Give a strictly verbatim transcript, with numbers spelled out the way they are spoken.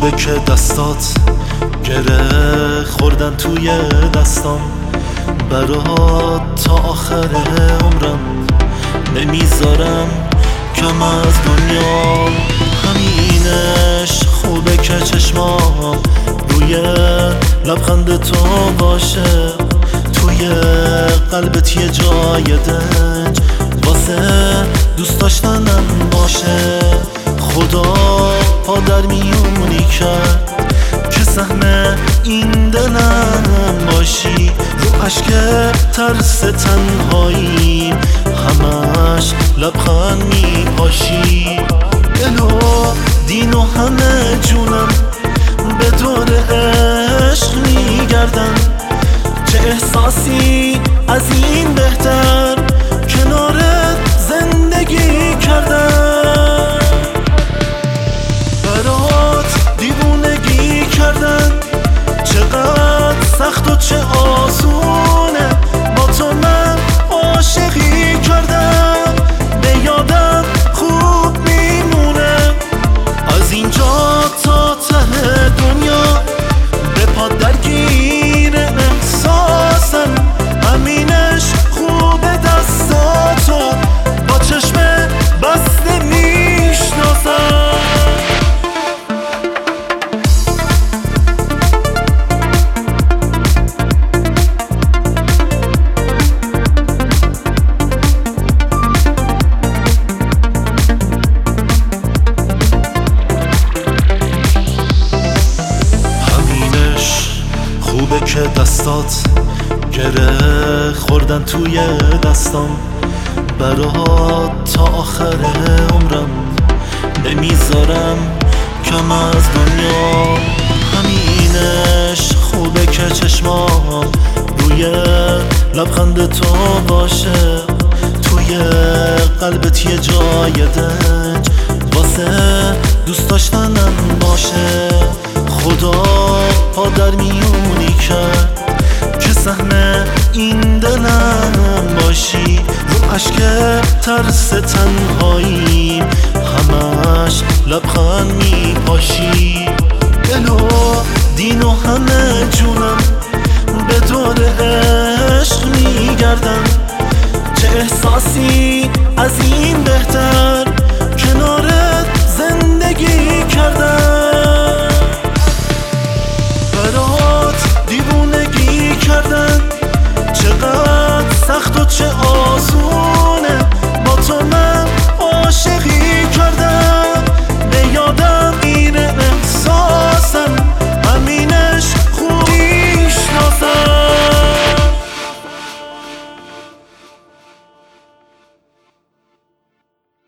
خوبه که دستات گره خوردن توی دستام، برات تا آخر عمرم نمیذارم کم از دنیا. همینش خوبه که چشمام روی لبخند تو باشه، توی قلبت یه جای دنج واسه دوست داشتنم باشه. خدا پا در میونی کرد که سهم این دلم باشی، رو عشق ترس تنهایی همش لبخند میپاشی. دل و دین و همه جونم به دور عشق میگردن، چه احساسی از این بهتر کنارت زندگی کردن. برات دیوونگی کردن چقدر سخت و چه آسونه، با تو من عاشقی کردم به یادم خوب میمونه. از اینجا تا ته دنیا به پا درگیر احساسم، همینش خوبه دستاتو با چشم بسته میشناسم. خوبه که دستات گره خوردن توی دستام، برات تا آخر عمرم نمیذارم کم از دنیا. همینش خوبه که چشمام روی لبخند تو باشه، توی قلبت یه جای دنج واسه دوست داشتنم باشه. خدا پا در میونی کرد که سهم این دلم باشی، رو عشق ترس تنهایی همش لبخند میپاشی. دل و دین و همه جونم به دور عشق میگردن، چه احساسی از این بهتر